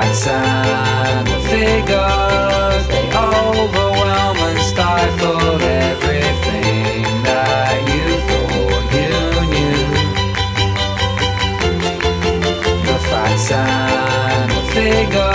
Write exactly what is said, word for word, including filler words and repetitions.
facts and the figures, they overwhelm and stifle everything that you thought you knew. The facts and the figures